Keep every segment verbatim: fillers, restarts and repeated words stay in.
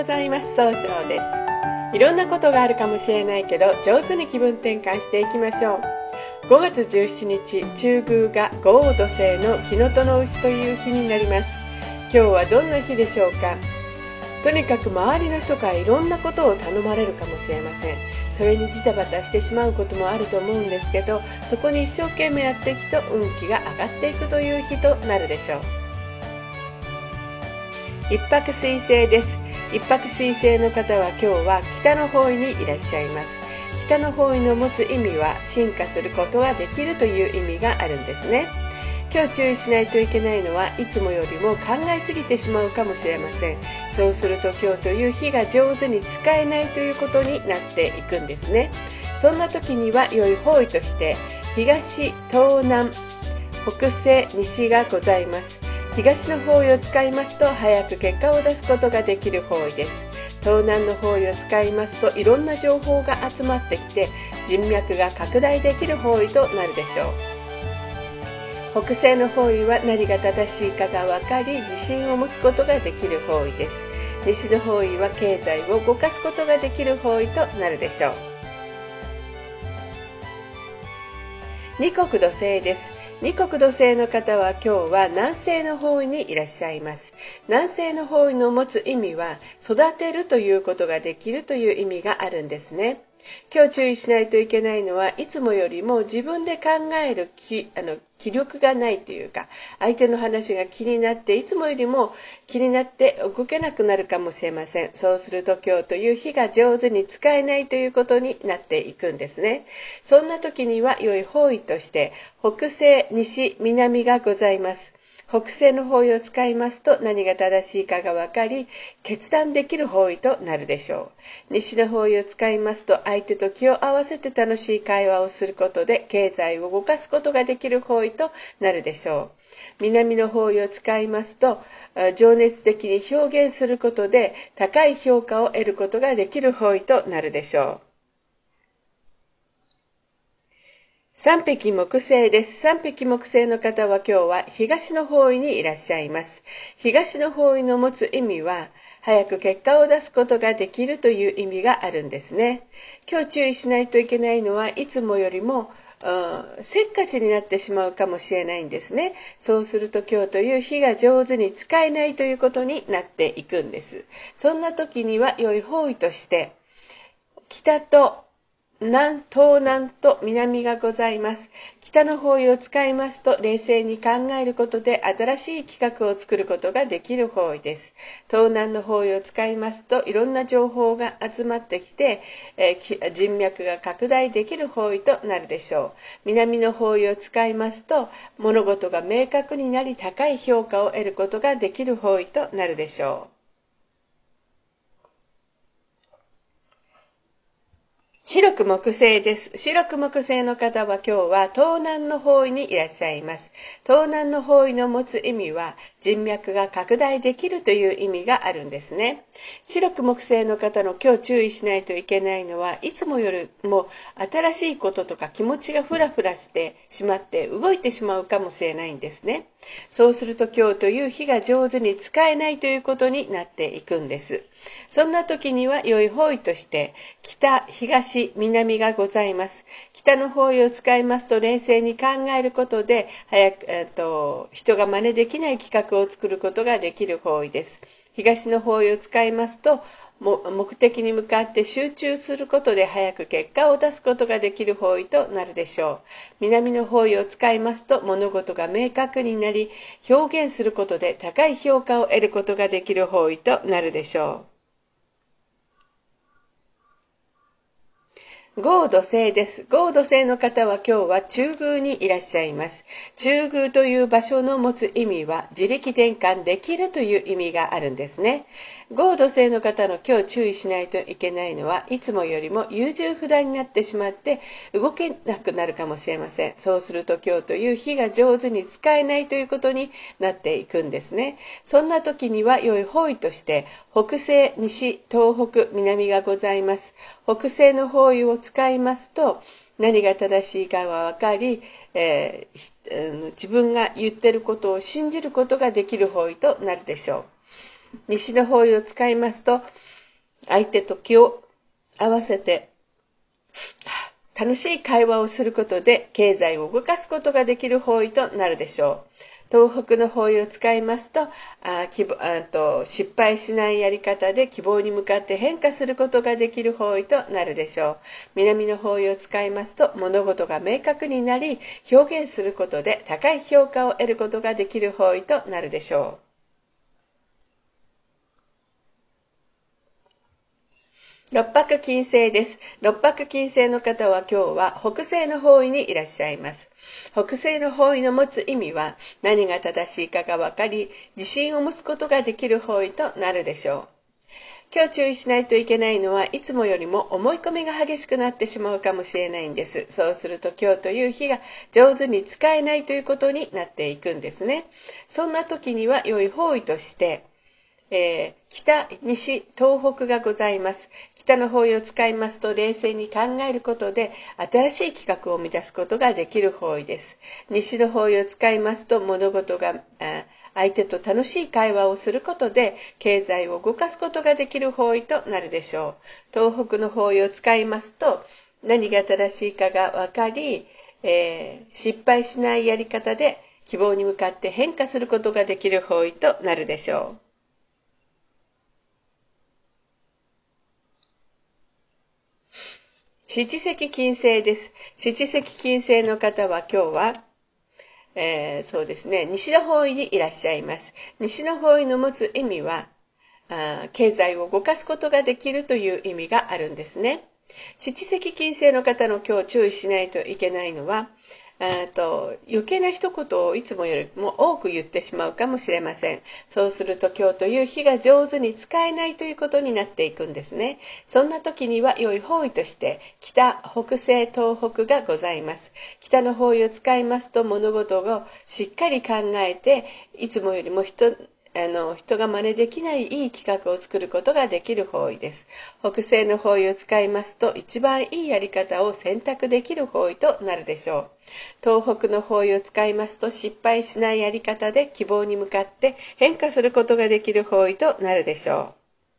ございます。総称です。いろんなことがあるかもしれないけど、上手に気分転換していきましょう。ごがつじゅうしちにち、中宮が五黄土星の木のとの牛という日になります。今日はどんな日でしょうか。とにかく周りの人からいろんなことを頼まれるかもしれません。それにジタバタしてしまうこともあると思うんですけど、そこに一生懸命やっていくと運気が上がっていくという日となるでしょう。一泊水星です。一泊水星の方は今日は北の方位にいらっしゃいます。北の方位の持つ意味は進化することができるという意味があるんですね。今日注意しないといけないのはいつもよりも考えすぎてしまうかもしれません。そうすると今日という日が上手に使えないということになっていくんですね。そんな時には良い方位として東、東南、北西、西がございます。東の方位を使いますと早く結果を出すことができる方位です。東南の方位を使いますといろんな情報が集まってきて人脈が拡大できる方位となるでしょう。北西の方位は何が正しいかが分かり自信を持つことができる方位です。西の方位は経済を動かすことができる方位となるでしょう。二国土星です。二国土星の方は今日は南西の方位にいらっしゃいます。南西の方位の持つ意味は育てるということができるという意味があるんですね。今日注意しないといけないのはいつもよりも自分で考える気、あの気力がないというか、相手の話が気になっていつもよりも気になって動けなくなるかもしれません。そうすると今日という日が上手に使えないということになっていくんですね。そんな時には良い方位として北西、西、南がございます。北西の方位を使いますと何が正しいかが分かり決断できる方位となるでしょう。西の方位を使いますと相手と気を合わせて楽しい会話をすることで経済を動かすことができる方位となるでしょう。南の方位を使いますと情熱的に表現することで高い評価を得ることができる方位となるでしょう。三匹木星です。三匹木星の方は今日は東の方位にいらっしゃいます。東の方位の持つ意味は早く結果を出すことができるという意味があるんですね。今日注意しないといけないのはいつもよりもせっかちになってしまうかもしれないんですね。そうすると今日という日が上手に使えないということになっていくんです。そんな時には良い方位として北と南、東南と南がございます。北の方位を使いますと冷静に考えることで新しい企画を作ることができる方位です。東南の方位を使いますといろんな情報が集まってきて、えー、人脈が拡大できる方位となるでしょう。南の方位を使いますと物事が明確になり高い評価を得ることができる方位となるでしょう。白く木星です。白く木星の方は今日は東南の方位にいらっしゃいます。東南の方位の持つ意味は人脈が拡大できるという意味があるんですね。白く木星の方の今日注意しないといけないのはいつもよりも新しいこととか気持ちがフラフラしてしまって動いてしまうかもしれないんですね。そうすると今日という日が上手に使えないということになっていくんです。そんな時には良い方位として北、東、南がございます。北の方位を使いますと冷静に考えることで早く、えっと、人が真似できない企画を作ることができる方位です。東の方位を使いますと目的に向かって集中することで早く結果を出すことができる方位となるでしょう。南の方位を使いますと物事が明確になり表現することで高い評価を得ることができる方位となるでしょう。五土星です。五土星の方は今日は中宮にいらっしゃいます。中宮という場所の持つ意味は自力転換できるという意味があるんですね。五土星の方の今日注意しないといけないのはいつもよりも優柔不断になってしまって動けなくなるかもしれません。そうすると今日という日が上手に使えないということになっていくんですね。そんな時には良い方位として北西、西、東北、南がございます。北西の方位を使いますと何が正しいかが分かり、えー、自分が言っていることを信じることができる方位となるでしょう。西の方位を使いますと相手と気を合わせて楽しい会話をすることで経済を動かすことができる方位となるでしょう。東北の方位を使いますと、あ希望あと失敗しないやり方で希望に向かって変化することができる方位となるでしょう。南の方位を使いますと、物事が明確になり、表現することで高い評価を得ることができる方位となるでしょう。六白金星です。六白金星の方は今日は北西の方位にいらっしゃいます。北西の方位の持つ意味は何が正しいかが分かり、自信を持つことができる方位となるでしょう。今日注意しないといけないのはいつもよりも思い込みが激しくなってしまうかもしれないんです。そうすると今日という日が上手に使えないということになっていくんですね。そんな時には良い方位としてえー、北、西、東北がございます。北の方位を使いますと冷静に考えることで新しい企画を生み出すことができる方位です。西の方位を使いますと物事が相手と楽しい会話をすることで経済を動かすことができる方位となるでしょう。東北の方位を使いますと何が正しいかが分かり、えー、失敗しないやり方で希望に向かって変化することができる方位となるでしょう。七石金星です。七石金星の方は今日は、えー、そうですね、西の方位にいらっしゃいます。西の方位の持つ意味は、あ経済を動かすことができるという意味があるんですね。七石金星の方の今日注意しないといけないのは、と余計な一言をいつもよりも多く言ってしまうかもしれません。そうすると今日という日が上手に使えないということになっていくんですね。そんな時には良い方位として北、北西、東北がございます。北の方位を使いますと物事をしっかり考えていつもよりも人あの人が真似できないいい企画を作ることができる方位です。北西の方位を使いますと一番いいやり方を選択できる方位となるでしょう。東北の方位を使いますと失敗しないやり方で希望に向かって変化することができる方位となるでしょう。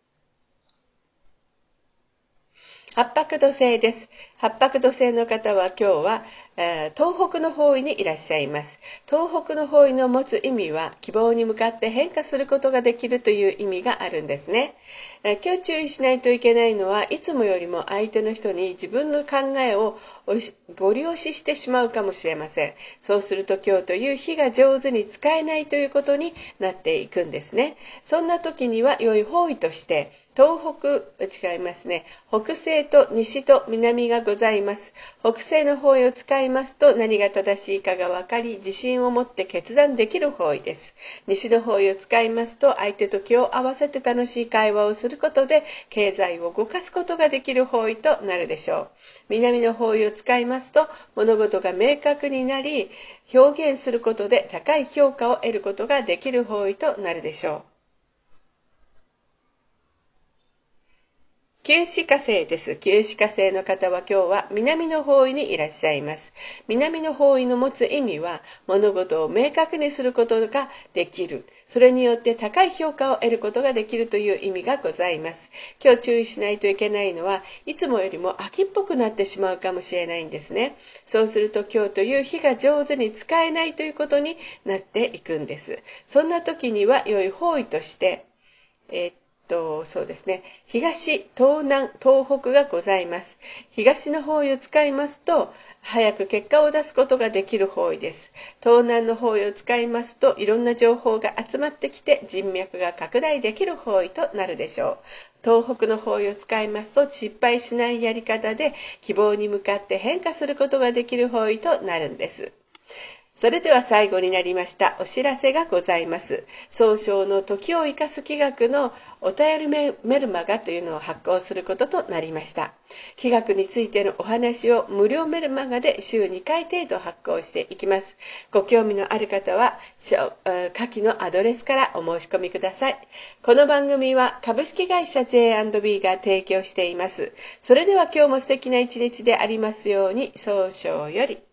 八白土星です。八白土星の方は今日は、えー、東北の方位にいらっしゃいます。東北の方位の持つ意味は希望に向かって変化することができるという意味があるんですね。えー、今日注意しないといけないのはいつもよりも相手の人に自分の考えをご利用ししてしまうかもしれません。そうすると今日という日が上手に使えないということになっていくんですね。そんな時には良い方位として東北、違いますね。北西と西と南がございます。北西の方位を使いますと何が正しいかが分かり、自信を持って決断できる方位です。西の方位を使いますと相手と気を合わせて楽しい会話をすることで経済を動かすことができる方位となるでしょう。南の方位を使いますと物事が明確になり、表現することで高い評価を得ることができる方位となるでしょう。九死火星です。九死火星の方は今日は南の方位にいらっしゃいます。南の方位の持つ意味は物事を明確にすることができる。それによって高い評価を得ることができるという意味がございます。今日注意しないといけないのはいつもよりも秋っぽくなってしまうかもしれないんですね。そうすると今日という日が上手に使えないということになっていくんです。そんな時には良い方位として、えーとそうですね、東、東南、東北がございます。東の方位を使いますと早く結果を出すことができる方位です。東南の方位を使いますといろんな情報が集まってきて人脈が拡大できる方位となるでしょう。東北の方位を使いますと失敗しないやり方で希望に向かって変化することができる方位となるんです。それでは最後になりましたお知らせがございます。総称の時を生かす企画のお便りメルマガというのを発行することとなりました。企画についてのお話を無料メルマガで週にかい程度発行していきます。ご興味のある方は下記のアドレスからお申し込みください。この番組は株式会社 ジェイアンドビー が提供しています。それでは今日も素敵な一日でありますように、総称より。